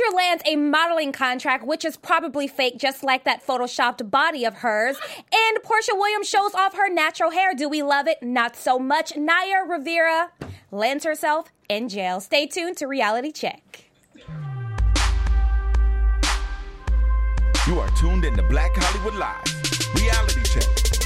Sandra lands a modeling contract, which is probably fake, just like that photoshopped body of hers. And Portia Williams shows off her natural hair. Do we love it? Not so much. Naya Rivera lands herself in jail. Stay tuned to Reality Check. You are tuned in to Black Hollywood Live. Reality Check.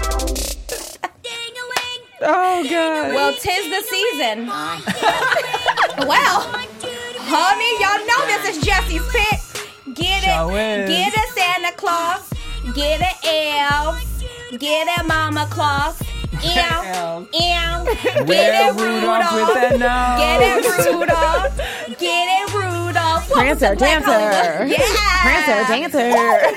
Oh, God. Well, 'tis the season. Well, honey, y'all know this is Jesse's pick. Get it. Get a Santa Claus. Get an elf. Get a Mama Claus. Get it Rudolph with that nose. Get it Rudolph. Get it Rudolph. Prancer, dancer. Yeah. Prancer, dancer.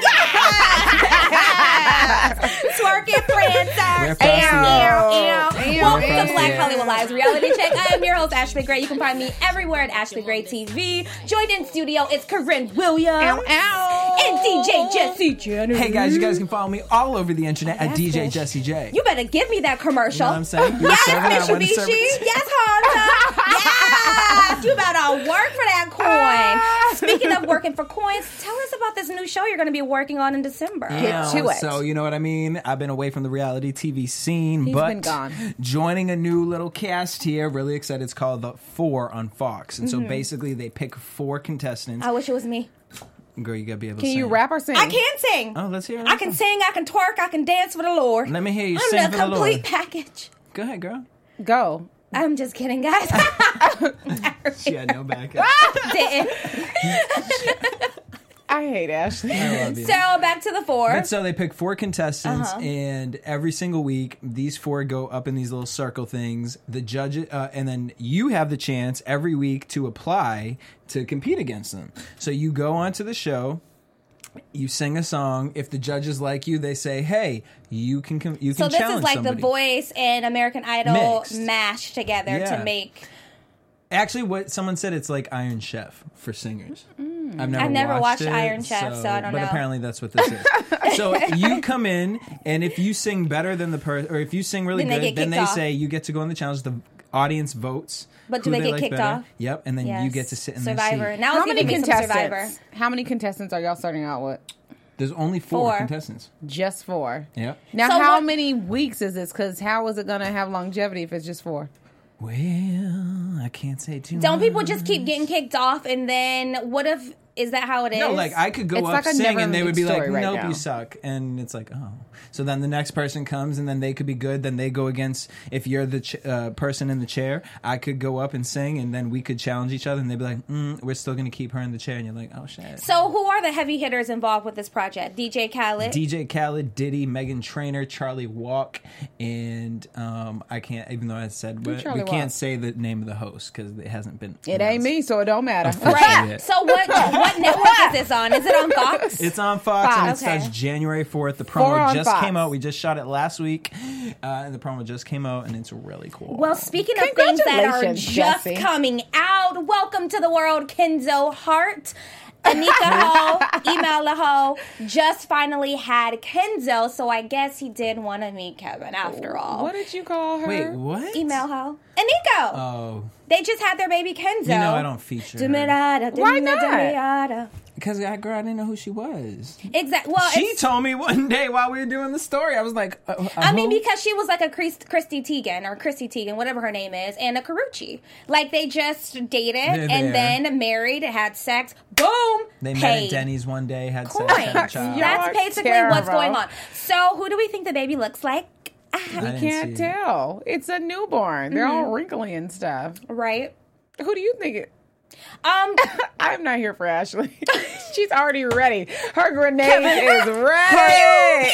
Twerk it, Prancer. Welcome to Black Hollywood Live's Reality Check. I am your host, Ashley Gray. You can find me everywhere at Ashley Gray TV. Joined in studio, it's Corinne Williams. And DJ Jesse Jenner. Hey guys, you guys can follow me all over the internet at DJ Jesse J. You better give me that commercial. You know what I'm saying? Yes, Mitsubishi. Yes, Honda. Yes. You better work for that coin. Speaking of working for coins, tell us about this new show you're going to be working on in December. Get to it. So, you know what I mean? I've been away from the reality TV scene, He's but been gone. Joining a new little cast here. Really excited. It's called The Four on Fox. And so basically they pick 4 contestants. I wish it was me. Girl, you got to be able to Can sing. you rap or sing? I can sing. Oh, let's hear it. I can sing, I can twerk, I can dance for the Lord. Let me hear you I'm sing the for the Lord. complete package. Go ahead, girl. Go. I'm just kidding, guys. She had no backup. Didn't. I hate Ashley. I love you. So back to the 4. But so they pick 4 contestants, and every single week, these 4 go up in these little circle things. The judge, and then you have the chance every week to apply to compete against them. So you go onto the show, you sing a song. If the judges like you, they say, "Hey, you can challenge somebody." So this is like The Voice and American Idol Mixed. mashed together to make. Actually, what someone said, it's like Iron Chef for singers. I've never watched it, Iron Chef, so I don't know. But apparently that's what this is. So you come in, and if you sing better than the person, or if you sing really Then they good, get then kicked they off. say you get to go in the challenge. The audience votes. But do who they get like kicked better. off? Yep, and then you get to sit in Survivor. their seat. Now How it's many giving me some Survivor. contestants? How many contestants are y'all starting out with? There's only 4 4. contestants. Just 4. Yep. Now, So how what- many weeks is this? Because how is it going to have longevity if it's just 4? Well, I can't say too much. Don't people just keep getting kicked off, and then what if? Is that how it is? No, like I could go It's up like a sing and they would be like, never-ending story "Nope, right now. you suck," and it's like, "Oh." So then the next person comes and then they could be good. Then they go against. If you're the person in the chair, I could go up and sing, and then we could challenge each other. And they'd be like, "We're still going to keep her in the chair," and you're like, "Oh shit." So who are the heavy hitters involved with this project? DJ Khaled. DJ Khaled, Diddy, Megan Trainor, Charlie Walk, and I can't. Even though I said we Charlie can't Walk? say the name of the host because it hasn't been. It ain't me, so it don't matter. Right. Yeah. So what network is this on? Is it on Fox? It's on Fox, and it Okay. starts January 4th. The 4 promo on just Fox. came out. We just shot it last week, and the promo just came out, and it's really cool. Well, speaking of things that are Congratulations, just Jesse. coming out, welcome to the world, Kenzo Hart. Anika Ho, Email Ho, just finally had Kenzo, so I guess he did want to meet Kevin after all. What did you call her? Wait, what? Email Ho. Aniko. Oh, They just had their baby Kenzo. you know I don't feature her. Why not? Because that girl, I didn't know who she was. Exactly. Well, She told me one day while we were doing the story. I was like, I mean, who? because she was like a Christy Teigen, whatever her name is, and a Carucci. Like, they just dated They're and there. then married, had sex, boom, They met paid. at Denny's one day, had Coins. sex, had a child. Yeah. That's You're basically terrible. what's going on. So, who do we think the baby looks like? I didn't Can't see it. tell. It's a newborn. They're all wrinkly and stuff. Right? Who do you think it? Um, I'm not here for Ashley. She's already ready. Her grenade is ready.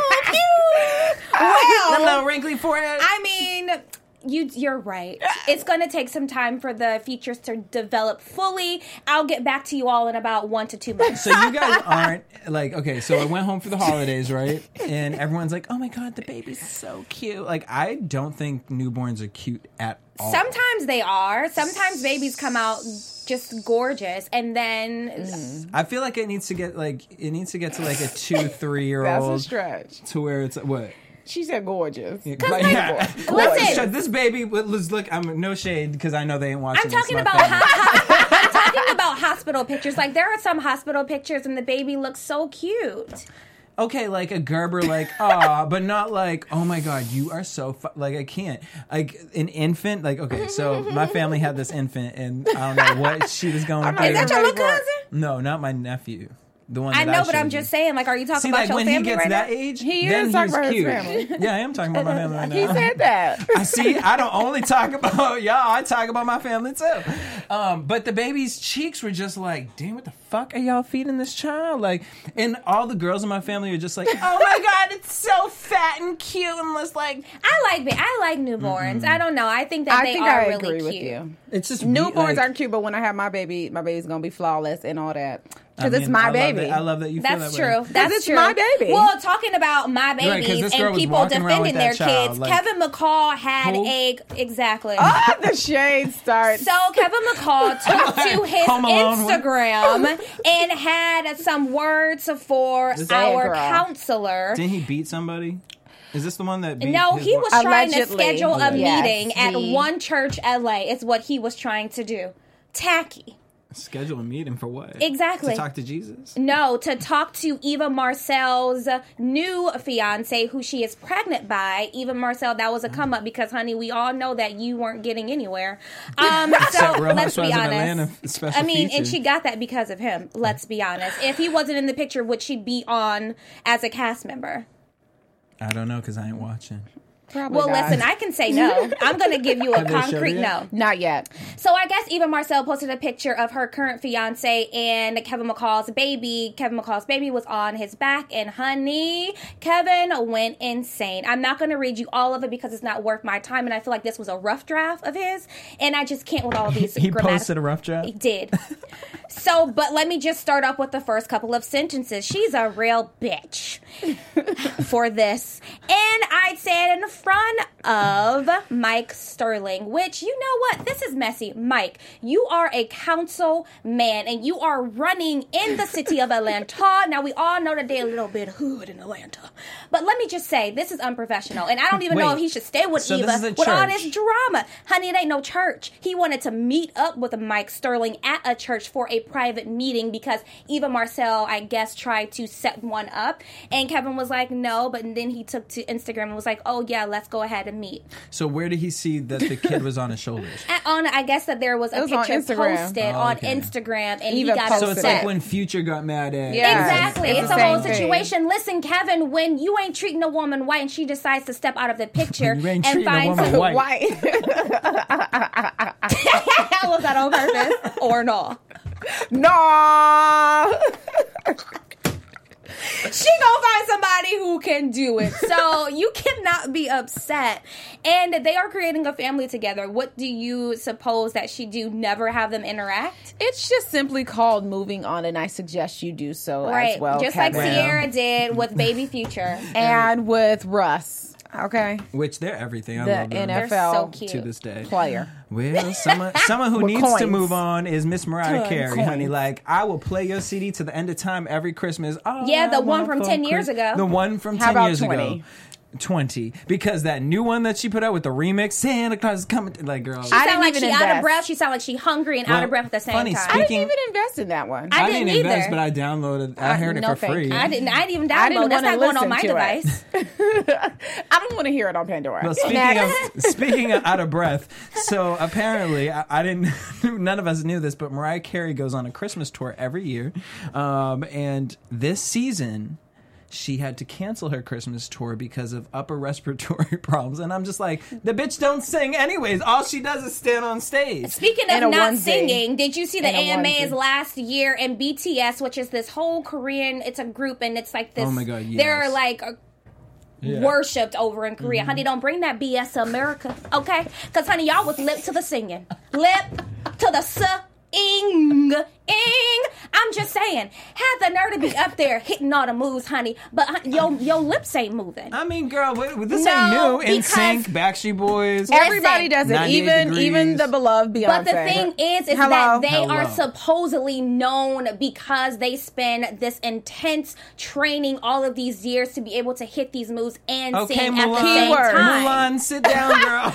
well, The little wrinkly forehead. I mean, you're right. It's going to take some time for the features to develop fully. I'll get back to you all in about 1 to 2 months. So you guys aren't like, okay, so I went home for the holidays, right? And everyone's like, oh my God, the baby's so cute. Like, I don't think newborns are cute at all. Sometimes they are. Sometimes babies come out just gorgeous, and then I feel like it needs to get to like a 2-3 year That's a old stretch. to where it's what? She said gorgeous. Like, yeah. Listen. Shut this baby was look. I'm no shade because I know they ain't watching. I'm talking this, about my family. I'm talking about hospital pictures. Like, there are some hospital pictures and the baby looks so cute. Okay, like a Gerber, like, but not like, oh my God, you are so, like, I can't. Like, an infant, like, okay, so my family had this infant, and I don't know what she was going through. Is that your little cousin? No, not my nephew. The one I that know, but showed I'm you. just saying, like, are you talking See, about like, your when family he gets right that now? age, He then is talking he's about his cute. family. Yeah, I am talking about my family right now. He said that. I see. I don't only talk about y'all. I talk about my family too. But the baby's cheeks were just like, damn, what the fuck are y'all feeding this child? Like, and all the girls in my family are just like, oh my God, it's so fat and cute and just like. I like newborns. I don't know. I think that they are really agree cute. with you. It's just Newborns like, are cute, but when I have my baby's gonna be flawless and all that. Because it's mean, my I love baby. I love that you feel That's that way. true. That's it's true. my baby. Well, talking about my Right, 'cause babies this girl and was people walking around with defending their that child, kids, like- Kevin McCall had Who? exactly. Ah, the shade starts. So Kevin McCall took to his Home Alone Instagram and had some words for This our girl. counselor. Didn't he beat somebody? Is this the one that beat No, his he wife? was trying to Allegedly. schedule a Yes, meeting at he- One Church LA. Is what he was trying to do. Tacky. Schedule a meeting for what? Exactly. To talk to Jesus? No, to talk to Eva Marcel's new fiance, who she is pregnant by. Eva Marcel, that was a come up because, honey, we all know that you weren't getting anywhere. So Real let's Housewives be of Atlanta honest. special I mean, feature. and she got that because of him. Let's be honest. If he wasn't in the picture, would she be on as a cast member? I don't know because I ain't watching. Probably Well, not. listen, I can say no. I'm going to give you a Have they showed concrete it no. yet? Not yet. So I guess Eva Marcel posted a picture of her current fiance and Kevin McCall's baby. Kevin McCall's baby was on his back, and honey, Kevin went insane. I'm not going to read you all of it because it's not worth my time, and I feel like this was a rough draft of his, and I just can't with all these. He posted a rough draft? He did. So, but let me just start off with the first couple of sentences. She's a real bitch for this. And I'd say it in front of Mike Sterling, which, you know what? This is messy. Mike, you are a council man and you are running in the city of Atlanta. Now, we all know that they're a little bit hood in Atlanta. But let me just say, this is unprofessional. And I don't even know Wait, if he should stay with so Eva this is a with all church? this drama. Honey, it ain't no church. He wanted to meet up with Mike Sterling at a church for a private meeting because Eva Marcel, I guess, tried to set one up. And Kevin was like, no. But then he took to Instagram and was like, oh, yeah, let's go ahead and meet. So where did he see that the kid was on his shoulders? I guess that there was a was on picture Instagram. posted Oh, on okay. Instagram and Eva he got posted So it's upset. like when Future got mad at... Yeah. Exactly. It's It's the a whole same thing. situation. Listen, Kevin, when you ain't treating a woman white and she decides to step out of the picture You ain't and treating a find woman some white. was that on purpose or no? No. She gonna find somebody who can do it. So you cannot be upset. And they are creating a family together. What do you suppose that she do? Never have them interact? It's just simply called moving on, and I suggest you do so Right. as well. Just Kevin. like Sierra did with Baby Future. And with Russ. Okay. Which they're everything. I The love them. They're NFL so cute. To this day. player. Well, someone who With needs to coins. move on is Miss Mariah Tons. Carey, honey. Coins. Like, I will play your CD to the end of time every Christmas. Oh, Yeah, the I one want from for 10 years Chris- ago. The one from How 10 about years 20? ago. 20. Because that new one that she put out with the remix, Santa Claus is coming. Like, girl. She I sound didn't like even she out of invest. breath. She sound like she hungry and out Well, of breath at the same funny, time. I didn't Speaking- even invest in that one. I I didn't didn't invest, either. but I downloaded. I heard it no, for thank free. you. I didn't even I didn't download. That's wanna not going on listen my to device. I don't want to hear it on Pandora. Well, Next. speaking of out of breath, so apparently I didn't. None of us knew this, but Mariah Carey goes on a Christmas tour every year, and this season she had to cancel her Christmas tour because of upper respiratory problems. And I'm just like, the bitch don't sing anyways. All she does is stand on stage. Speaking In of a not onesie. singing, did you see the In a AMAs onesie. last year and BTS, which is this whole Korean, it's a group and it's like this. Oh my God, yes. They're like Yeah. worshipped over in Korea. Honey, don't bring that BS to America, okay? Because, honey, y'all was lip to the singing. Lip to the ing. I I'm just saying, had the nerve to be up there hitting all the moves, honey, but your lips ain't moving. I mean, girl, this ain't new. NSYNC, Backstreet Boys. Everybody does it. 98 Even the beloved Beyonce. But the thing is that they are supposedly known because they spend this intense training all of these years to be able to hit these moves and sing at the same time. Mulan, sit down, girl.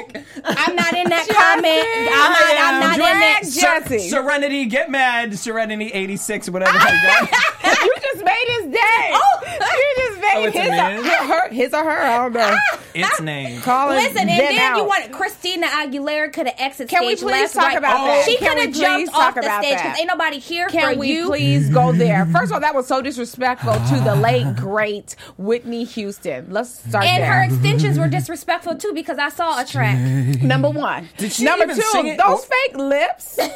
I'm not in that comment. I'm not in that. Jesse. Serenity, get mad. Serenity 86, whatever. You just made his day. You just made his or her. I don't know. Its name. Listen, and then you want Christina Aguilera could have exited stage. Can we please talk about that? She could have jumped off the stage because ain't nobody here for you. Can we please go there? First of all, that was so disrespectful to the late, great Whitney Houston. Let's start there. And her extensions were disrespectful too because I saw a track. Number one. Did she Number even two, sing it? those fake lips. What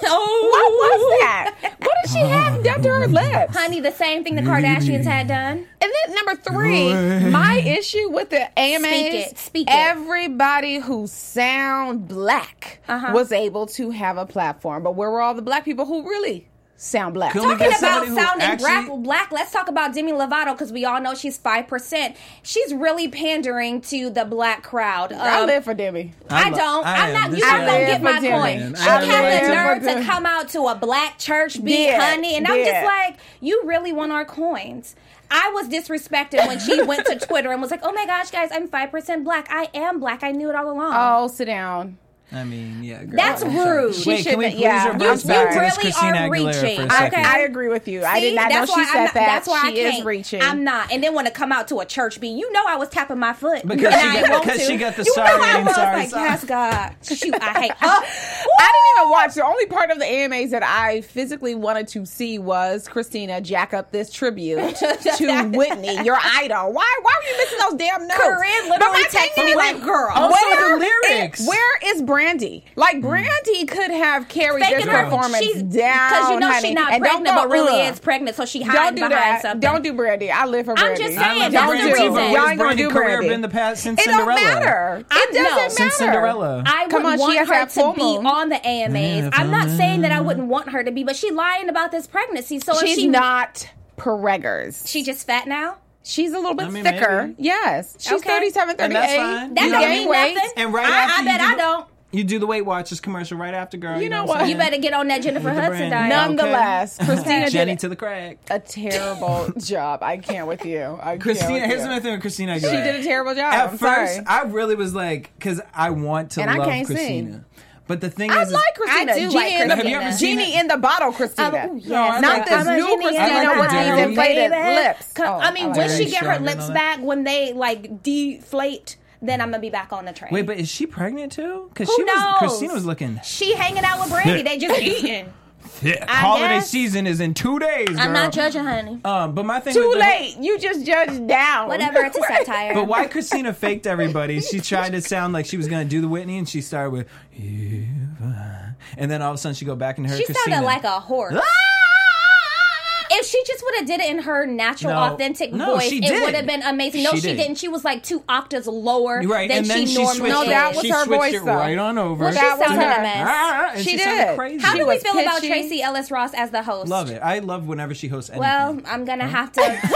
was that? What did she have done to her lips? Honey, the same thing the Kardashians had done. And then number three, my issue with the AMAs, Speak it. Everybody who sound black was able to have a platform. But where were all the black people who really sound black? Talking about sounding black, let's talk about Demi Lovato because we all know she's 5%. She's really pandering to the black crowd. I live for Demi. I'm not. You're not gonna get my coin. She had the nerve to come out to a black church beat, honey, and I'm just like, you really want our coins. I was disrespected when she went to Twitter and was like, oh my gosh, guys, I'm 5% black. I am black. I knew it all along. Oh, sit down. I mean, yeah, girl. That's rude. Wait, can we please reverse back to this Christina Aguilera for a second? I agree with you. I did not know she said that. That's why she is reaching. I'm not. And then want to come out to a church beat. You know I was tapping my foot. Because she got the sorry and sorry. Yes, God. Shoot, I hate her. I didn't even watch. The only part of the AMAs that I physically wanted to see was Christina jack up this tribute to Whitney, your idol. Why were you missing those damn notes? Corinne literally texted me like, girl. Also the lyrics. Where is Brandy? Like, Brandy could have carried this performance down, because you know honey. she's not pregnant, but really is pregnant, so she hides behind something. Don't do Brandy. I live for Brandy. I'm just saying, that's the reason. Y'all ain't gonna do Brandy. Been the past since it Cinderella. Don't matter. It doesn't matter. Since Cinderella. I would want her to be on the AMAs. I'm not saying that I wouldn't want her to be, but she's lying about this pregnancy. So she's not preggers. She just fat now? She's a little bit thicker. Maybe. Yes. She's 37, 38. And that's fine. That don't mean nothing. And I bet I don't. You do the Weight Watchers commercial right after, girl. You know what? You better get on that Jennifer Hudson diet. Nonetheless, Christina Jenny to the crack. A terrible job. I can't with you. Christina, here's my thing with Christina Aguilera. She did a terrible job. At first, I really was like, because I want to love Christina. Sing. But the thing is, I like Christina. I do like Christina. Genie in the bottle, Christina. Yes. Not this new Christina with these inflated lips. I mean, when she get her lips back, when they like deflate, then I'm gonna be back on the train. Wait, but is she pregnant too? Because Christina was looking. She hanging out with Brandy. They just eating. Holiday season is in 2 days, girl. I'm not judging, honey. But my thing too late. You just judged down. Whatever. It's a satire. But why Christina faked everybody? She tried to sound like she was gonna do the Whitney, and she started with, and then all of a sudden she go back into her. She Christina. sounded like a horse. If she just would have did it in her natural, authentic voice, it would have been amazing. No, she didn't. She was like 2 octaves lower than she normally is. No, that was her voice, though. Right on over. Well, that was her mess. She did. Crazy. How do we feel about Tracy Ellis Ross as the host? Love it. I love whenever she hosts anything. Well, I'm going to have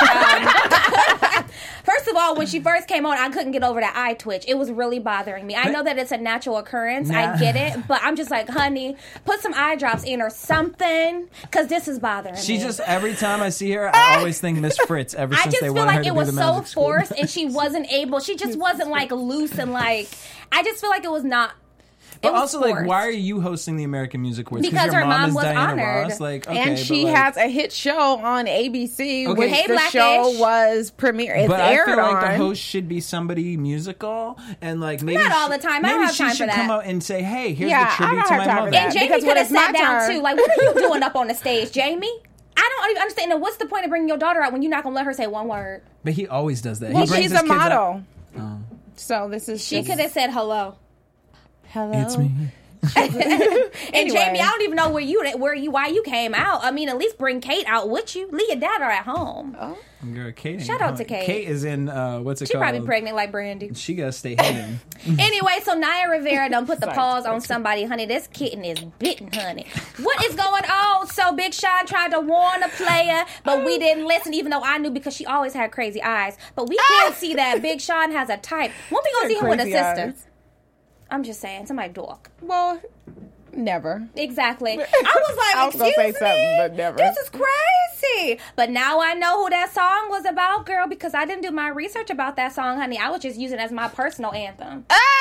to... First of all, when she first came on, I couldn't get over that eye twitch. It was really bothering me. I know that it's a natural occurrence. I get it. But I'm just like, honey, put some eye drops in or something, because this is bothering me. She just, every time I see her, I always think Miss Fritz ever since they wanted her to be the magic school. I just feel like it was so forced, and she wasn't able. She just wasn't like loose and like. I just feel like it was not. But also, like, why are you hosting the American Music Awards? Because her mom was Diana honored. Ross? Like, okay, and she has a hit show on ABC, which the Blackish. show was premiered. But I feel like the host should be somebody musical, and like maybe not all the time. I don't have time for that. She should come out and say, "Hey, here's the tribute to my mother." And Jamie could have sat down too. Like, what are you doing up on the stage, Jamie? I don't even understand. Now, what's the point of bringing your daughter out when you're not gonna let her say one word? But he always does that. Well, she's a model. So this is. She could have said hello. Hello. It's me. And Anyway. Jamie, I don't even know why you came out. I mean, at least bring Kate out with you. Leave your dad at home. Oh. Girl, Kate. Shout out to Kate. Kate is in what's it She called? probably pregnant like Brandy. She gotta stay hidden. Anyway, so Naya Rivera done put the pause on somebody. Honey, this kitten is bitten, honey. What is going on? So Big Sean tried to warn a player, but we didn't listen, even though I knew because she always had crazy eyes. But we can't see that Big Sean has a type. When we gonna see him with a Crazy sister? eyes. I'm just saying, somebody dork. Well, never. Exactly. I was like, I was gonna excuse say something, me? but never. This is crazy. But now I know who that song was about, girl, because I didn't do my research about that song, honey. I was just using it as my personal anthem.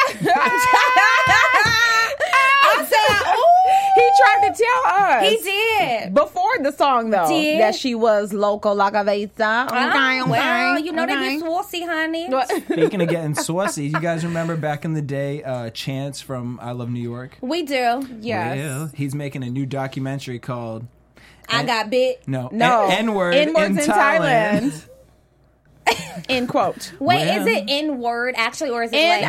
I said, ooh. He tried to tell us. He did. Before the song, though, Did? that she was loco la cabeza. Okay, Well, you know they be saucy, honey. Speaking of getting saucy, you guys remember back in the day, Chance from I Love New York? We do. Yes. Well, he's making a new documentary called I got bit. No. N-word in N-words Thailand. End quote. Wait, Well- is it N-word actually, or is it like...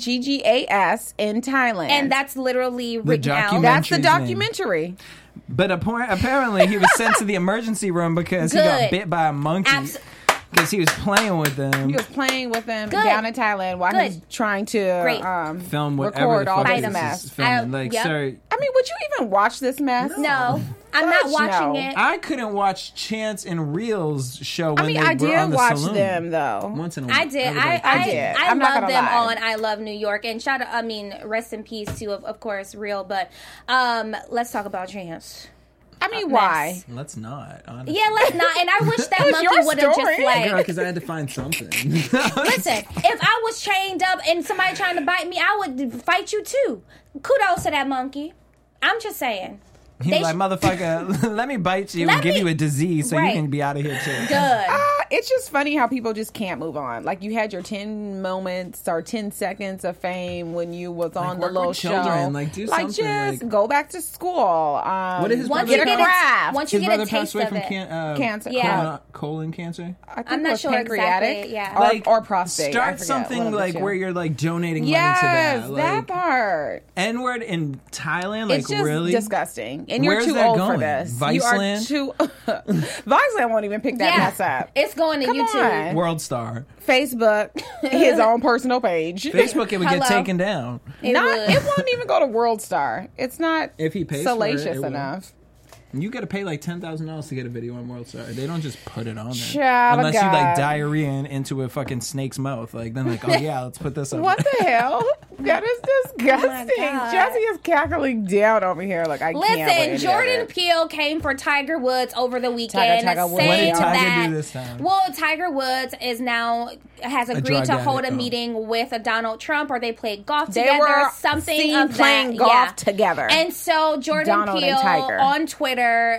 Niggas in Thailand. And that's literally written out. document- That's the Documentary's documentary. But apparently he was sent to the emergency room because he got Good. bit by a monkey because he was playing with them. He was playing with them Good. down in Thailand while he was Good. trying to Great. Film whatever record the all fuck this this mess. is filming. I- Like, yep. sir, I mean, would you even watch this mess? No, I'm not Gosh, watching no. it. I couldn't watch Chance and Reel's show when I mean, they I were did on the watch saloon. them though. Once in a I did. everybody- I did. I I'm not love gonna them lie. on I Love New York. And shout out, I mean, rest in peace to, of course, Real. But let's talk about Chance. I mean, Mess. why? Let's not. Honestly. Yeah, let's not. And I wish that was monkey your would have story. just like... Girl, because I had to find something. Listen, if I was chained up and somebody trying to bite me, I would fight you too. Kudos to that monkey. I'm just saying. He was like, motherfucker, let me bite you Let and give me- you a disease so Right. you can be out of here too. Good. It's just funny how people just can't move on. Like you had your 10 moments or 10 seconds of fame when you was on the work little with children, show. like, do like something, just like- go back to school. What did his Once brother you get get a craft. once you His get a brother passed taste away of from it, Cancer. Yeah. colon cancer. I think I'm it not was sure pancreatic exactly, yeah. or prostate. I Start forget, something one of the like two. where you're like donating yes, money to that. that Like, part. N-word in Thailand, like It's just really? disgusting, and you're Where's too that old for going? this. Viceland? You are too. Viceland won't even pick that mess up. It's going to Come YouTube. on. World Star. Facebook, his own personal page. Facebook, it would get Hello. taken down. It would. It won't even go to World Star. It's not If he pays for it, salacious it will. enough. You got to pay like $10,000 to get a video on World Star. They don't just put it on there Child of unless you like God. diarrhea into a fucking snake's mouth. Like then, like, oh yeah, let's put this on. What the hell? That is disgusting. God. Jesse is cackling down over here. Like I can't. with any Listen, of Jordan it. Peele came for Tiger Woods over the weekend. Tiger Woods. saying What did Tiger that, do this time? Well, Tiger Woods is now has agreed drug to hold a addict, oh. meeting with Donald Trump, or they played golf They together, were something seen of playing that. golf Yeah. together. And so Jordan Donald and Peele Tiger. on Twitter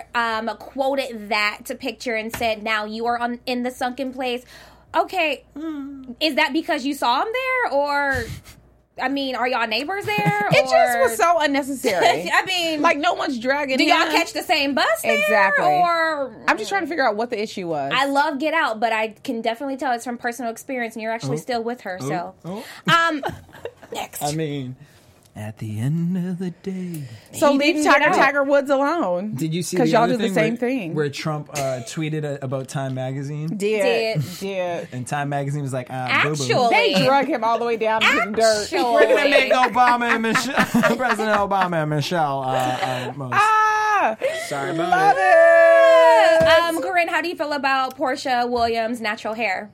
quoted that to picture and said, "Now you are in the sunken place." Okay, is that because you saw him there, or? I mean, are y'all neighbors there? It just was so unnecessary. I mean, like no one's dragging. do y'all him. catch the same bus there? Exactly. Or I'm just trying to figure out what the issue was. I love Get Out, but I can definitely tell it's from personal experience, and you're actually still with her. So, next. I mean, at the end of the day, so He leave didn't get out. Tiger Woods alone. did you see? Because the y'all other do the same where, thing. where Trump tweeted about Time Magazine, Did. and Time Magazine was like, Actually, boo-boo. They drug him all the way down to the dirt. Actually. We're gonna make Obama and Michelle, President Obama and Michelle. Most. Ah, Sorry about love it. it. Corinne, how do you feel about Portia Williams' natural hair?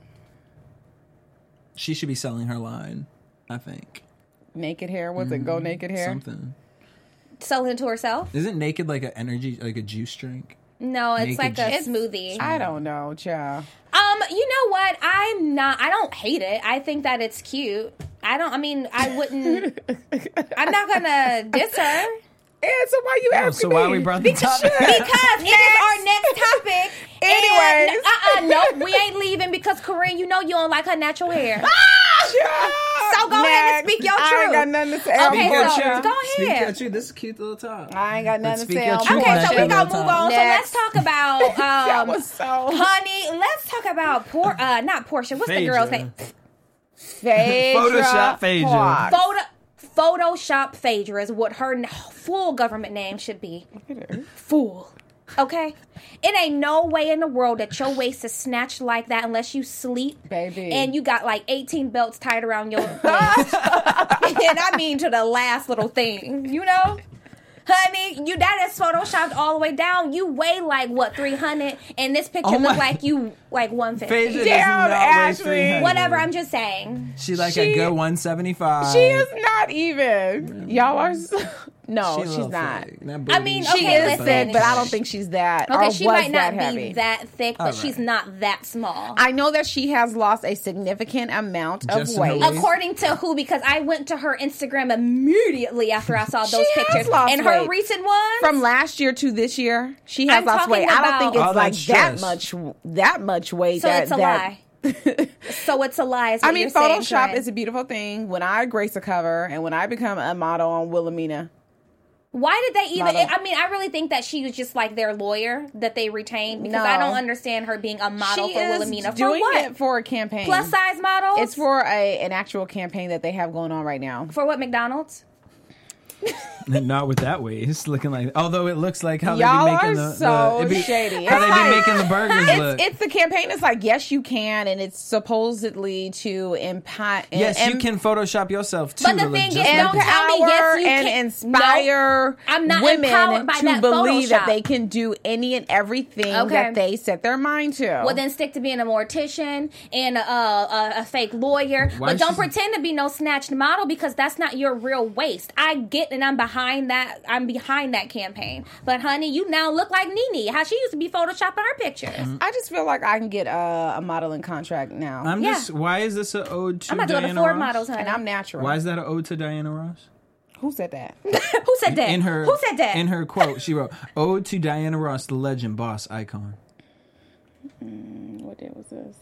She should be selling her line. I think Naked hair. What's it? Go naked hair. something. Selling it to herself? Isn't naked like an energy, like a juice drink? No, it's Naked like a juice. smoothie. I don't know, child. You know what? I don't hate it. I think that it's cute. I wouldn't. I'm not gonna diss her. And so why you Oh, asking so me? why we brought the topic? Because it is our next topic. Anyways. And, no, we ain't leaving because Corinne, you know you don't like her natural hair. Child. So go ahead and Next. speak your I truth. ain't got nothing to say. Okay, Speak your so truth. go Speak ahead. your truth. This is a cute little top. I ain't got nothing to Speak say. your on truth. Okay, Portia. so we gonna move on. So let's Next. talk about That was so. honey. Let's talk about not Portia. What's the girl's Phaedra. name? Phaedra Photoshop Phaedra. Park. Photoshop Phaedra is what her full government name should be. Fool. Okay? It ain't no way in the world that your waist is snatched like that unless you sleep. Baby. And you got like 18 belts tied around your waist. And I mean to the last little thing, you know? Honey, that is photoshopped all the way down. You weigh like, what, 300? And this picture look like you, like 150. Phaedra Damn, does not Ashley. weigh 300. Whatever, I'm just saying. She like a good 175. She is not even. Y'all are... No, she's not. I mean, She okay, is listen. thick, but I don't think she's that. Okay, or she was might not that heavy. be that thick, but All she's right. not that small. I know that she has lost a significant amount of Just in her weight. waist? According to who? Because I went to her Instagram immediately after I saw those She has pictures. lost And her weight. recent ones. From last year to this year, she has I'm lost talking weight. I don't think about- it's All like that that much weight. so that, it's a that, lie. So it's a lie. Is what I mean, you're saying, Photoshop Trent. is a beautiful thing. When I grace a cover and when I become a model on Wilhelmina, Why did they even? Model. I mean, I really think that she was just like their lawyer that they retained because No. I don't understand her being a model she for is Wilhelmina. For doing what? it for a campaign. Plus size models? It's for an actual campaign that they have going on right now. For what, McDonald's? Not with that waist, looking like. Although it looks like how Y'all they be making are the so it'd be- shady. How It's they like- be making the burgers look. It's the campaign. It's like, yes, you can, and it's supposedly to impact. Yes, you can Photoshop yourself too. But the to look thing is, just don't like tell me empower yes, you and can. inspire No, I'm not women empowered by to that believe that Photoshop. they can do any and everything Okay. that they set their mind to. Well, then stick to being a mortician and a fake lawyer. Why But don't she's- pretend to be no snatched model because that's not your real waist. I get and I'm behind that. I'm behind that campaign. But honey, you now look like Nene. How she used to be photoshopping her pictures. I just feel like I can get a modeling contract now, I'm Yeah. just. Why is this an ode to I'm about to go Diana to Ford Ross? Models, honey. and I'm natural. Why is that an ode to Diana Ross? Who said that? Who said that? In her, Who said that? In her quote, she wrote, "Ode to Diana Ross, the legend, boss, icon." What day was this?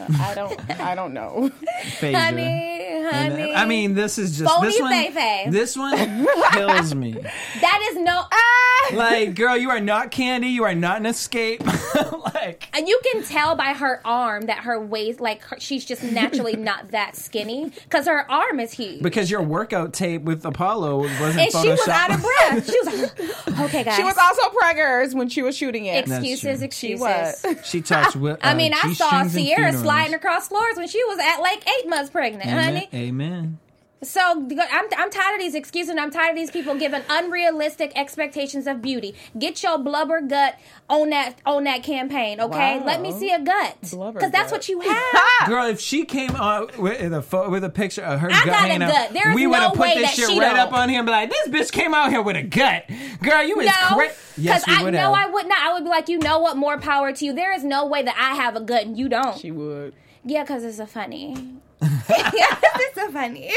I don't know. Phaedra. honey. And, I mean, this is just Phony this one. Fefe. This one kills me. That is no. Like, girl, you are not Candy. You are not an Escape. Like, And you can tell by her arm that her waist, like she's just naturally not that skinny because her arm is huge. because your workout tape with Apollo wasn't And she was Photoshopped. out of breath. She was like, okay, guys. She was also preggers when she was shooting it. That's excuses, true. excuses. was. She talks with. I mean, I saw G-strings and Sierra funerals. sliding across floors when she was at like 8 months pregnant, Amen. honey. Amen. So I'm tired of these excuses and I'm tired of these people giving unrealistic expectations of beauty. Get your blubber gut on that campaign, okay? Wow. Let me see a gut. Blubber Because that's gut. what you have. Girl, if she came on with a picture of her I gut got a hanging gut. out, There's we would have no put way this that shit she right don't. up on here and be like, "This bitch came out here with a gut." Girl, you is No, crazy. Yes, we I would know have. I would not. I would be like, you know what? More power to you. There is no way that I have a gut and you don't. She would. Yeah, because it's a funny. It's a funny.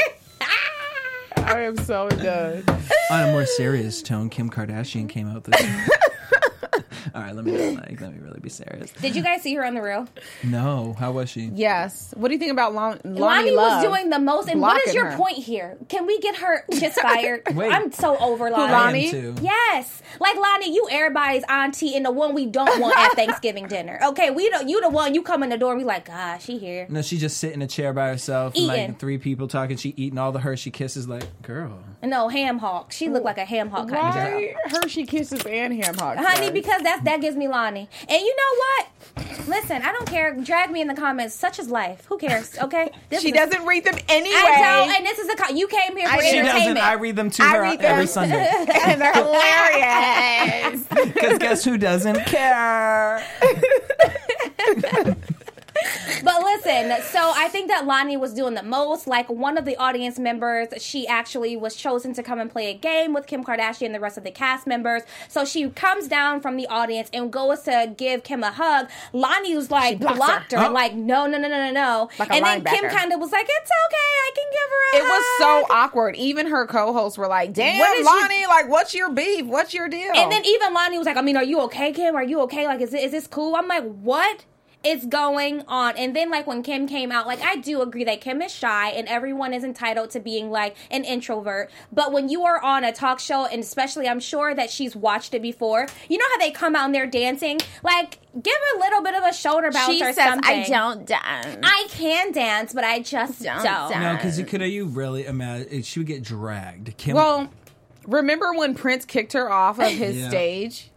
I am so done. On a more serious tone, Kim Kardashian came out this week. All right, let me really be serious. Did you guys see her on The Real? No, how was she? Yes. What do you think about Lonnie Lonnie Love? was doing the most. And what is Blocking your her. point here? Can we get her just fired? Wait. I'm so over Lonnie. I am Lonnie? too. Yes, like Lonnie, you everybody's auntie and the one we don't want at Thanksgiving dinner. Okay, you the one you come in the door and we like, God, she here. No, she just sit in a chair by herself, and Eating. like 3 people talking. She eating all the Hershey Kisses. Like, girl, No, ham hock. She looked like a ham hock kind of girl. Why Hershey Kisses and ham hocks? Honey, guys? because that gives me Lonnie. And you know what? Listen, I don't care. Drag me in the comments. Such is life. Who cares? Okay, she doesn't read them anyway. I don't. And this is you came here for She she doesn't. entertainment. I read them to I her read every them. Sunday. And they're hilarious. Because guess who doesn't care? But listen, so I think that Lonnie was doing the most. Like one of the audience members, she actually was chosen to come and play a game with Kim Kardashian and the rest of the cast members. So she comes down from the audience and goes to give Kim a hug. Lonnie was like, blocks blocked her. her. Oh. Like, no. Like a And then Kim linebacker. kind of was like, it's okay, I can give her a It was hug. so awkward. Even her co-hosts were like, damn, What is Lonnie, like, what's your beef? What's your deal? And then even Lonnie was like, I mean, are you okay, Kim? Are you okay? Like, is this cool? I'm like, what? is going on? And then, like, when Kim came out, like, I do agree that Kim is shy and everyone is entitled to being, like, an introvert. But when you are on a talk show, and especially, I'm sure that she's watched it before, you know how they come out and they're dancing? Like, give a little bit of a shoulder bounce she or says, something. I don't dance. I can dance, but I just don't. No, because you really imagine she would get dragged. Kim, Well, remember when Prince kicked her off of his Yeah. stage?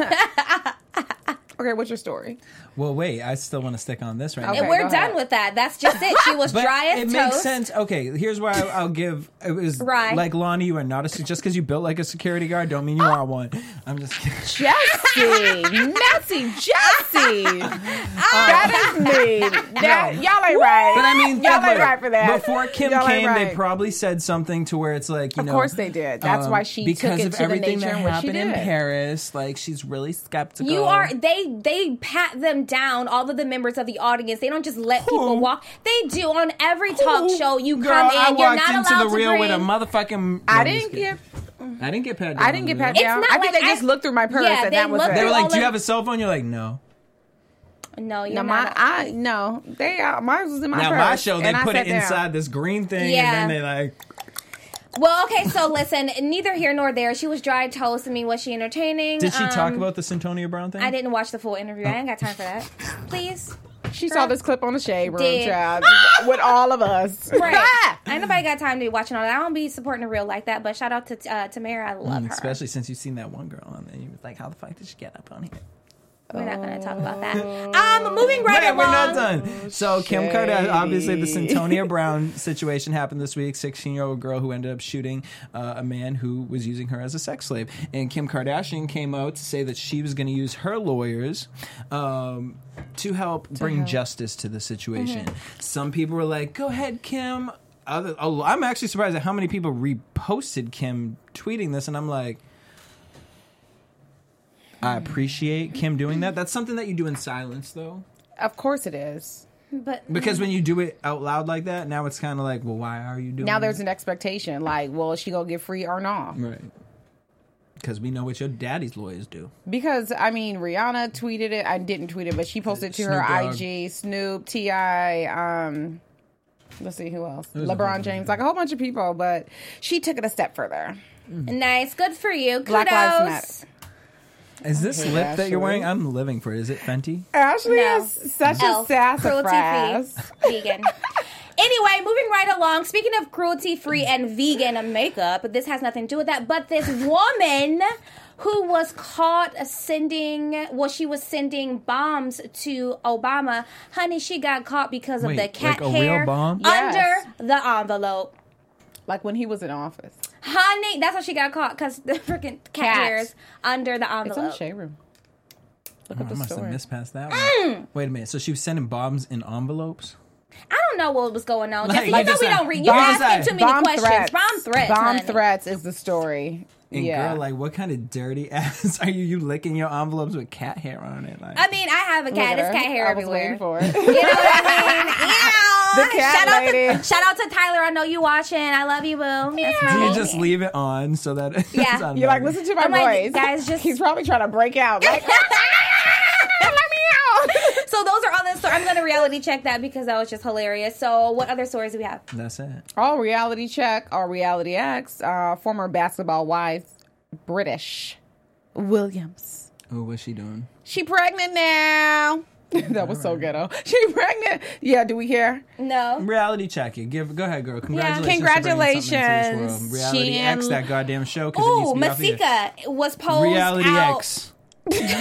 Okay, what's your story? well, wait, I still want to stick on this right Okay. now. And we're go done ahead. with that. That's just it. She was But dry as it toast. makes sense. Okay, here's where I'll give. It was Right. like Lonnie, you are not just because you built like a security guard don't mean you are one. I'm just kidding. Jesse, messy Jesse. That is me. That, y'all ain't right. But I mean, y'all think ain't about right it. for that. Before Kim Y'all ain't came, they right. probably said something to where it's like, you know. Of course they did. That's why she took because it of to the everything nature that in which she happened in did. Paris. Like she's really skeptical. You are they pat them down, all of the members of the audience. They don't just let people walk. They do on every talk show. You Girl, come in, I you're walked not into allowed the to real with a bring. motherfucking. I No, I'm didn't just kidding. get. I didn't get pat down. I didn't get pat It's down. not I think like they just looked through my purse Yeah, and they that was looked it. They were all like, "Do you of- have a cell phone?" You're like, "No." No, you're No, not. no. They mine was in my Now purse. my show, they and I put sat it down. inside this green thing, Yeah. and then they like. Well, okay, so listen, neither here nor there. She was dry toast. I mean, was she entertaining? Did she talk about the Centonia Brown thing? I didn't watch the full interview. I ain't got time for that. Please. She saw this clip on the Shade Room, Did. child, with all of us. Right. Ain't nobody got time to be watching all that. I don't be supporting the real like that, but shout out to Tamara. I love her. Especially since you've seen that one girl on there. You was like, how the fuck did she get up on here? We're not going to talk about that. Moving right Wait, along. we're not done. So Kim Kardashian, obviously the Centonia Brown situation happened this week. 16-year-old girl who ended up shooting a man who was using her as a sex slave. And Kim Kardashian came out to say that she was going to use her lawyers to help bring justice to the situation. Some people were like, go ahead, Kim. I'm actually surprised at how many people reposted Kim tweeting this. And I'm like, I appreciate Kim doing that. That's something that you do in silence, though. Of course it is. But Because when you do it out loud like that, now it's kind of like, well, why are you doing Now it? there's an expectation, like, well, is she gonna get free or not? Right. Because we know what your daddy's lawyers do. Because I mean, Rihanna tweeted it. I didn't tweet it, but she posted to Snoop her Dogg. IG. Snoop, Ti. Let's see who else. was a bunch LeBron of James, like a whole bunch of people. But she took it a step further. nice. Good for you. Kudos. Black Lives Matter. Is this Okay, lip that you're Ashley. wearing? I'm living for it. Is it Fenty? Ashley No. is such Elf. a Cruelty sassafras. free. Vegan. Anyway, moving right along. Speaking of cruelty free and vegan makeup, this has nothing to do with that. But this woman who was caught sending bombs to Obama, honey, she got caught because of Wait, the cat like a real hair bomb? Yes. under the envelope. Like when he was in office. Honey, that's how she got caught, because the freaking cat hairs under the It's on the envelope. Shade Room. Look Oh, at I the must have story. missed past that one. Wait a minute. So she was sending bombs in envelopes? I don't know what was going on. Like, Jesse, you you know just we said- don't read. You Bomb asking too many Bomb questions. threats. Bomb threats. Bomb honey. threats is the story. And yeah. girl, like, what kind of dirty ass are you? You licking your envelopes with cat hair on it? Like, I mean, I have a cat. Look It's at her. cat hair I was everywhere. waiting for it. You know what I mean? The cat lady. Shout out to Tyler. I know you watching. I love you, boo. That's do right. you just leave it on so that it's Yeah. on You're like, there? listen to my I'm like, voice. guys, just- He's probably trying to break out. Like, let me out. So those are all the stories. I'm going to reality check that because that was just hilarious. So what other stories do we have? That's it. Oh, reality check or reality X. Former basketball wife, British Williams. Oh, what's she doing? She pregnant now. That was so ghetto. She pregnant. Yeah, do we hear? No. Reality check it. Go ahead, girl. Congratulations. for bringing something into this world. Congratulations. Reality She X, and- that goddamn show. 'Cause it needs Ooh, to be off here. Masika was posed Reality out. X. You didn't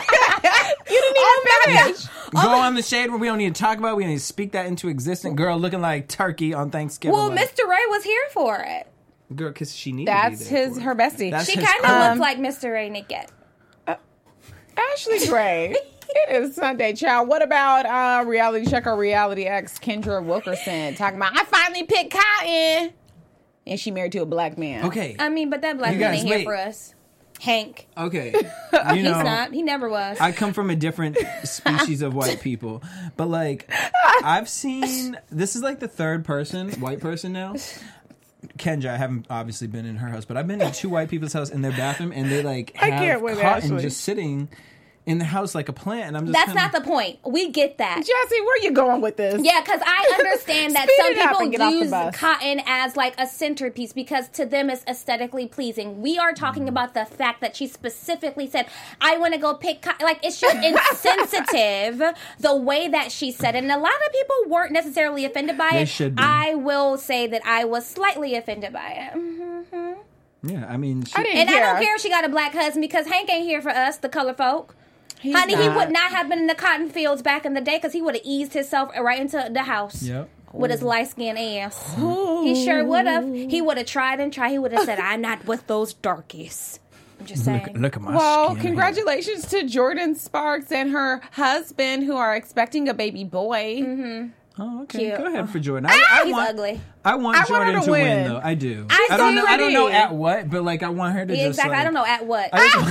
even finish. Go on the shade where we don't need to talk about it. We don't need to speak that into existence. Girl looking like turkey on Thanksgiving. Well, like, Mr. Ray was here for it. girl, because she needed That's to be there for it. her bestie. That's She his kind of crew. looked like Mr. Ray Nickett. Ashley Gray. It is Sunday, child. What about reality check or reality X? Kendra Wilkerson talking about, I finally picked Cotton. And she married to a black man. Okay. I mean, but that black You man guys, ain't here wait. for us. Hank. Okay. You know, He's not. He never was. I come from a different species of white people. But, like, I've seen... This is, like, the third person, white person now. Kendra, I haven't obviously been in her house, but I've been in two white people's house in their bathroom, and they, like, I have can't with Cotton Ashley. just sitting in the house like a plant. And I'm just That's not the point. We get that. Jesse, where you going with this? Yeah, because I understand that Speed some it up and get people off the use bus. cotton as like a centerpiece because to them it's aesthetically pleasing. We are talking about the fact that she specifically said, I want to go pick cotton. Like, it's just insensitive the way that she said it. And a lot of people weren't necessarily offended by They it. should be. I will say that I was slightly offended by it. Mm-hmm. Yeah, I mean, I didn't And care. I don't care if she got a black husband because Hank ain't here for us, the color folk. Honey, he not. would not have been in the cotton fields back in the day because he would have eased himself right into the house. Yep. With his light-skinned ass. He sure would have. He would have tried and tried. He would have said, I'm not with those darkies. I'm just saying. Look at my Well, skin. congratulations to Jordan Sparks and her husband who are expecting a baby boy. Mm-hmm. Oh, okay. Cute. Go ahead for Jordan. I He's want, ugly. I want I want Jordan her to to win, win. though. I do. I don't know. do I don't know pretty. at what, but like I want her to Yeah, just. exactly. Like, I don't know at what.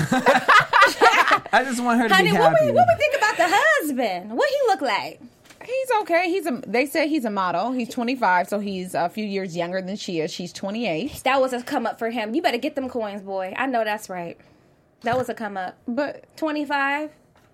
I just want her to Honey, be what happy. we think about the husband? What he look like? He's okay. They say he's a model. He's 25, so he's a few years younger than she is. She's 28. That was a come up for him. You better get them coins, boy. I know that's right. That was a come up. But 25.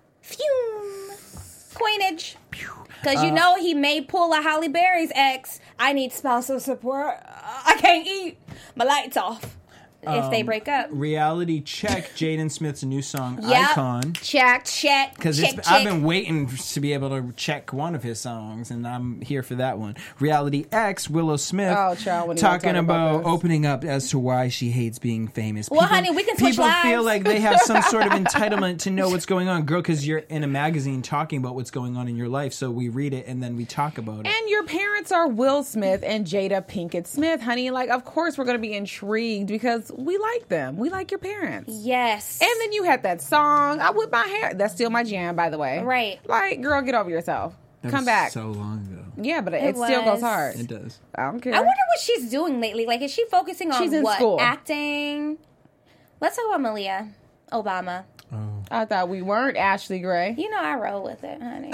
Phew. Coinage. Because you know he may pull a Halle Berry's ex. I need spousal support. I can't eat. My light's off. If they break up. Reality check. Jaden Smith's new song, Yep. Icon. Check. Because Check. I've been waiting to be able to check one of his songs, and I'm here for that one. Reality X, Willow Smith, Oh, child, when you talking talk about about this. opening up as to why she hates being famous. Well, honey, we can switch People feel lives. like they have some sort of entitlement to know what's going on. Girl, because you're in a magazine talking about what's going on in your life, so we read it and then we talk about it. and your parents are Will Smith and Jada Pinkett Smith, honey. Like, of course we're going to be intrigued because we like them. We like your parents. Yes. And then you had that song, I Whip My Hair. That's still my jam, by the way. Right. Like, girl, get over yourself. That Come was back. so long ago. Yeah, but it It still goes was. hard. It does. I don't care. I wonder what she's doing lately. Like, is she focusing on She's in what? school. Acting? Let's talk about Malia Obama. I thought we weren't Ashley Gray. You know I roll with it, honey.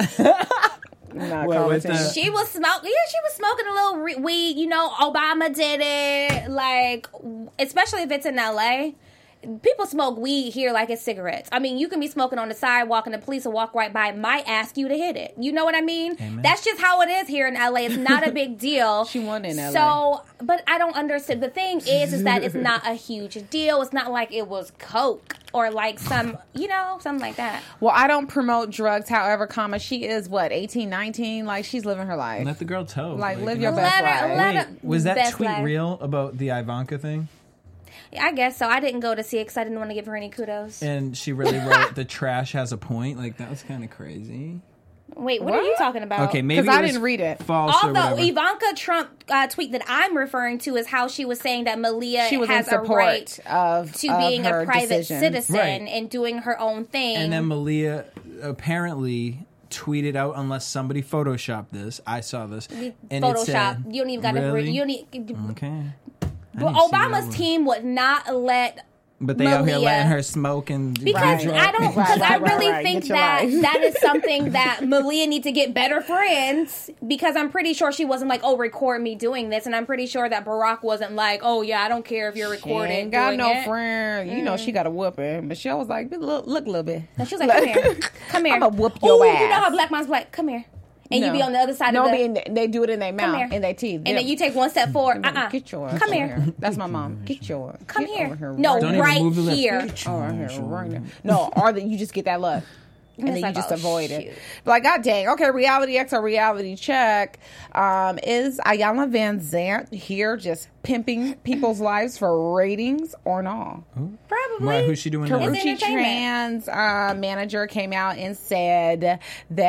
Not What, with commenting. the- She was smoking. Yeah, she was smoking a little weed. You know, Obama did it. Like, especially if it's in LA. People smoke weed here like it's cigarettes. I mean, you can be smoking on the sidewalk and the police will walk right by, might ask you to hit it. You know what I mean? Amen. That's just how it is here in LA. It's not a big deal. She won in LA. So, but I don't understand. The thing is that it's not a huge deal. It's not like it was coke or like some, you know, something like that. Well, I don't promote drugs. However, comma, she is what, 18, 19? Like, she's living her life. Let the girl tell. Like, live your best Let her- life. let Wait, her- was that best tweet life. real about the Ivanka thing? I guess so. I didn't go to see it because I didn't want to give her any kudos. And she really wrote the trash has a point. Like, that was kind of crazy. Wait, what are you talking about? Okay, maybe 'Cause I it was didn't read it. False or Although whatever. Ivanka Trump tweet that I'm referring to is how she was saying that Malia She was in has a support right of to of being a her private decision. citizen Right. and doing her own thing. And then Malia apparently tweeted out, unless somebody photoshopped this. I saw this. And it Photoshop. said, You don't even got really? to. You need. Okay. I Well, didn't see that Obama's one. team would not let. But they out here Malia- letting her smoke and Because do I don't, because I really right. think Get your that life. that is something that Malia needs to get better friends. Because I'm pretty sure she wasn't like, oh, record me doing this, and I'm pretty sure that Barack wasn't like, oh yeah, I don't care if you're She recording. ain't got doing no it. friend. You know she got a whooping, but she was like, look a little bit. And she was like, come here, come here. I'ma whoop your Ooh, ass. You know how black moms like, come here, and you be on the other side no, of the. they do it in their Come mouth here. and their teeth. And then you take one step forward. Get yours. Come here. That's my mom. Get yours. Come Get here. over No, right Don't now. even right move the lips. here. Get Oh, right yours here, on. right now. No, or that you just get that look. And then It's you like, just oh, avoid shoot. it. But like, God dang. Okay, reality X or reality check. Is Ayanna Van Zant here just pimping people's lives for ratings or not? Probably. Why, who's she doing now? It's Karuchi entertainment. Tran's manager came out and said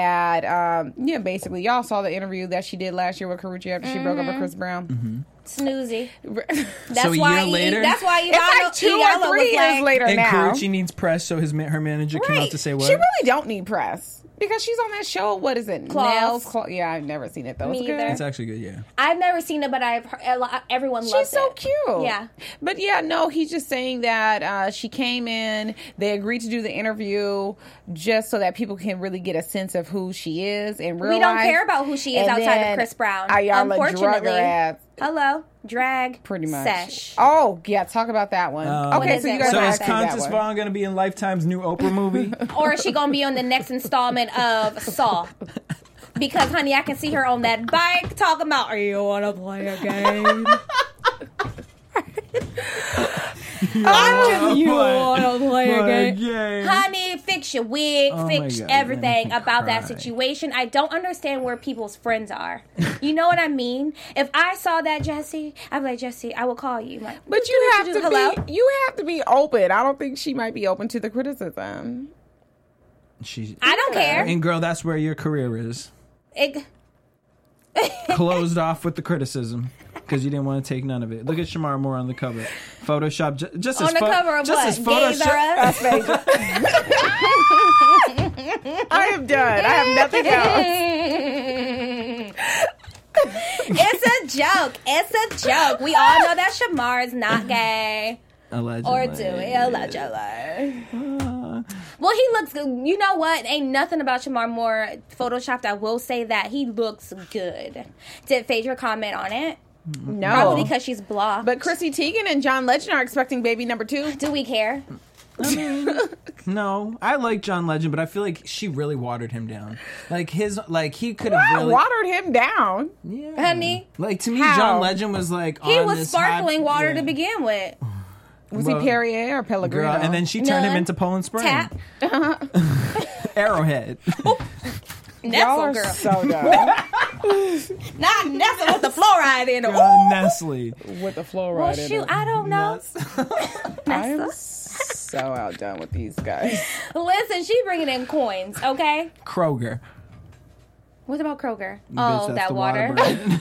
that, basically, y'all saw the interview that she did last year with Karuchi after she broke up with Chris Brown. Snoozy. That's So a why. year later? That's why It's like 2 or 3 years later And now. Karuchi needs press, so her manager came out to say what? She really don't need press because she's on that show. What is it? Claws. Nails. Yeah, I've never seen it though. Me It's good. either. It's actually good, yeah. I've never seen it, but I've heard everyone She's so cute. Yeah. But yeah, no, he's just saying that she came in, they agreed to do the interview just so that people can really get a sense of who she is in real life. We don't care about who she is And outside then of Chris Brown. Ayala drug her Unfortunately. ass. Hello. Drag. Pretty much. Sesh. Oh, yeah, talk about that one. What Okay, is so you it? guys So have is to see that Constance one. Vaughn going to be in Lifetime's new Oprah movie? Or is she going to be on the next installment of Saw? Because, honey, I can see her on that bike talking about, "Are you want to play a game? You want to play a game? Honey, fix your wig, fix God, everything I about that cry. situation. I don't understand where people's friends are. You know what I mean? If I saw that, Jesse, I'd be like, Jesse, I will call you. Like, But you have to hello? be open. I don't think she might be open to the criticism. I don't care. And girl, that's where your career is. It, Closed off with the criticism because you didn't want to take none of it. Look at Shamar Moore on the cover. Photoshop just on as the cover of just what? as Gays Are Us? I am done. I have nothing else. It's a joke. It's a joke. We all know that Shamar is not gay. Allegedly. Or do it. Allegedly. Well, he looks good. You know what? Ain't nothing about Shamar Moore photoshopped. I will say that he looks good. Did Phaedra comment on it? No. Probably because she's blocked. But Chrissy Teigen and John Legend are expecting baby number 2. Do we care? No, I like John Legend, but I feel like she really watered him down. Like he could have really watered him down. Yeah. Honey? Like to me, How? John Legend was like He on was this sparkling hot- water yeah. to begin with. Was Well, he Perrier or Pellegrino? Girl, and then she turned him None. into Poland Spring. Tap. Arrowhead. Y'all Nestle, are girl. so dumb. Not Nestle with the fluoride in it. Nestle. With the fluoride Well, in shoot, it. I don't know. I am so outdone with these guys. Listen, she bringing in coins, okay? Kroger. What about Kroger? Bitch, Oh, that's that the water. brand.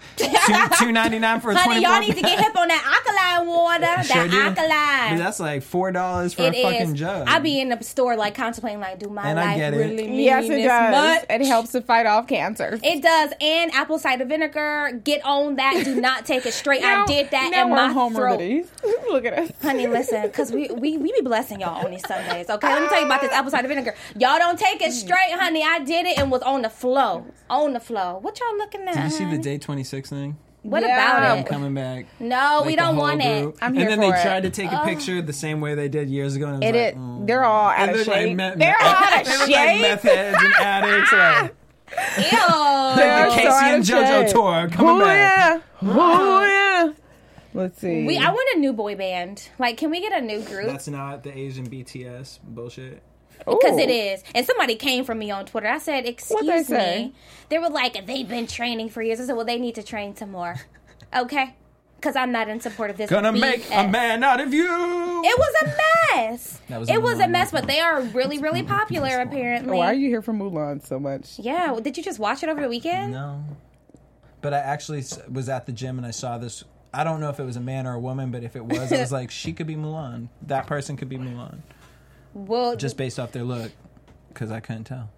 $2.99 for a 24. Honey, y'all need to get hip on that alkaline water. Sure do. Alkaline. But that's like $4 for It a fucking is. jug. I be in the store like contemplating, like, do my And I life get it. really mean Yes, it this does. much? It helps to fight off cancer. It does. And apple cider vinegar. Get on that. Do not take it straight. I did that now in we're my home throat. remedies. Look at us. Honey, listen, because we be blessing y'all on these Sundays, okay? Let me tell you about this apple cider vinegar. Y'all don't take it straight, honey. I did it and was on the flow. On the flow. What y'all looking at? Did you see the honey? Day 26 thing? What Yeah. about I'm it? coming back. No, we Like, the don't whole want it. group. I'm here And then for they it. tried to take a picture the same way they did years ago. And it was And like, they're all out And of they're like shape. meth- They're all out of they look like shape. meth heads and addicts. Like, Ew. They're the Casey so out and of JoJo shape. tour coming back. Oh, yeah. Let's see. I want a new boy band. Like, can we get a new group? That's not the Asian BTS bullshit. Because Ooh. it is. And somebody came for me on Twitter. I said, What'd excuse they say? me. They were like, they've been training for years. I said, well, they need to train some more. Okay? Because I'm not in support of this. Gonna BS. make a man out of you. It was a mess. That was It a was a Mulan mess, movie. but they are really, really popular, apparently. Why are you here for Mulan so much? Yeah. Did you just watch it over the weekend? No. But I actually was at the gym and I saw this. I don't know if it was a man or a woman, but if it was, I was like, she could be Mulan. That person could be Mulan. Well, Just based off their look. Because I couldn't tell.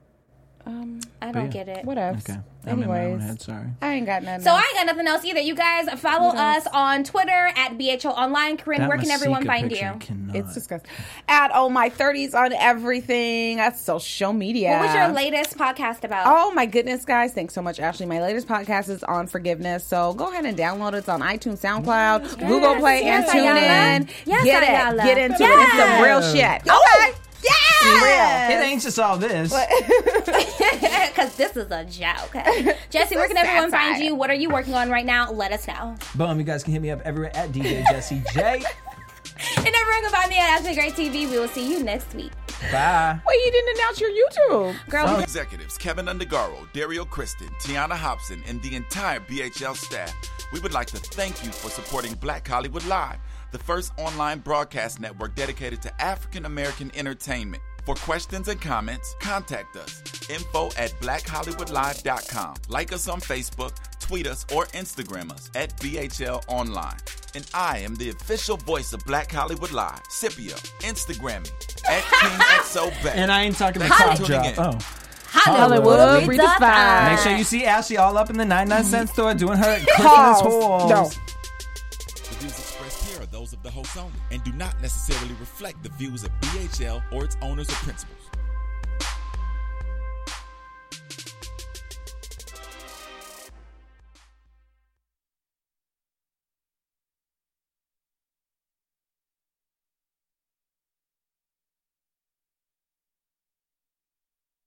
I don't yeah. get it. What else? Okay. I'm in my own Anyways, head, sorry. I ain't got nothing. So I else. ain't got nothing else either. You guys follow us on Twitter at BHO Online. Corinne, That where can everyone Masika find picture you? cannot. It's disgusting. At my 30s on everything. That's social media. What was your latest podcast about? Oh my goodness, guys. Thanks so much, Ashley. My latest podcast is on forgiveness. So go ahead and download it. It's on iTunes, SoundCloud, Google Play, yes, and Ayala. TuneIn. Yes, Get Ayala. it. Get into it. Yes. It's some real shit. Okay. It Yeah. ain't just all this. Because this is a joke. Jesse, where can everyone find you? What are you working on right now? Let us know. Boom, you guys can hit me up everywhere at DJ Jesse J. And everyone can find me at Ashley Gray TV. We will see you next week. Bye. Wait, you didn't announce your YouTube. Girl, Executives Kevin Undergaro, Dario Kristen, Tiana Hobson, and the entire BHL staff, we would like to thank you for supporting Black Hollywood Live, the first online broadcast network dedicated to African American entertainment. For questions and comments, contact us. info@blackhollywoodlive.com. Like us on Facebook, tweet us, or Instagram us at BHL Online. And I am the official voice of Black Hollywood Live, Scipio. Instagram me at KingXOBay. And I ain't talking Thanks for about tuning drop. in. Oh. Hollywood redefined. Make sure you see Ashley all up in the 99-cent store doing her Christmas Pause. hauls. No. views expressed here are those of the host only and do not necessarily reflect the views of BHL or its owners or principals.